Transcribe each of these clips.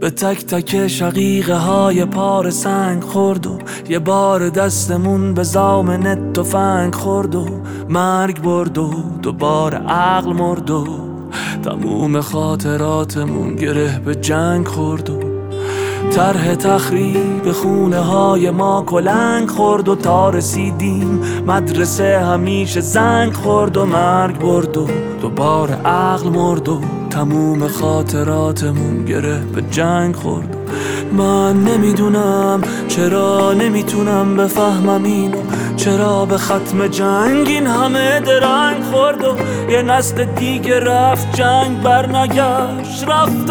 به تک تک شقیقه های پار سنگ خورد و یه بار دستمون به زامن تفنگ خورد و مرگ برد و دوباره عقل مرد و تموم خاطراتمون گره به جنگ خورد و طرح تخریب خونه های ما کلنگ خورد و تا رسیدیم مدرسه همیشه زنگ خورد و مرگ برد و دوباره عقل مرد و تموم خاطراتمون گره به جنگ خورد. من نمیدونم چرا نمیتونم بفهمم اینو، چرا به ختم جنگ این همه درنگ خورد و یه نسل دیگه رفت جنگ برنگشت، رفت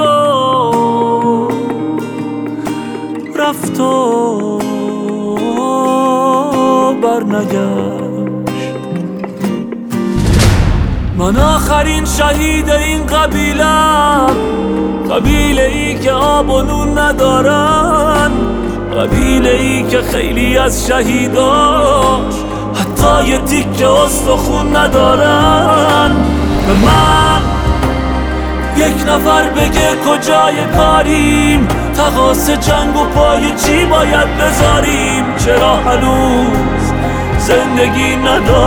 و برنگشت. من آخرین شهید این قبیله‌ام، قبیله ای که آب و نون ندارن، قبیله ای که خیلی از شهیداش حتی یه تیکه استخون ندارن. به من یک نفر بگه کجای کاریم، تقاص جنگ و پای چی باید بذاریم، چرا هنوز زندگی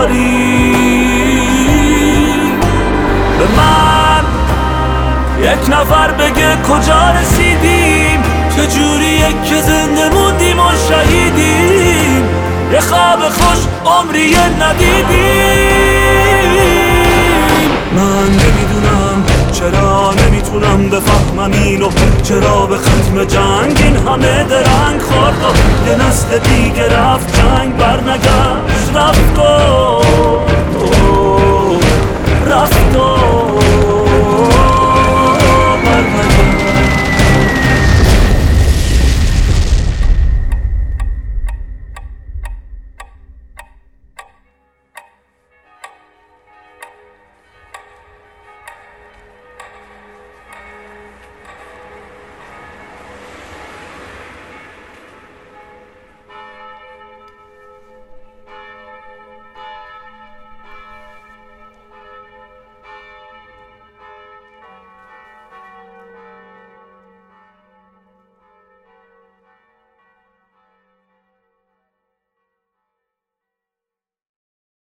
نداریم. به من یک نفر بگه کجا رسیدیم، چجوریه که زنده موندیم و شهیدیم، یه خواب خوش عمری ندیدیم. من نمیدونم چرا نمیتونم بفهمم اینو، چرا به ختم جنگ این همه درنگ خورد و یه نسل دیگه رفت جنگ برنگشت، رفت و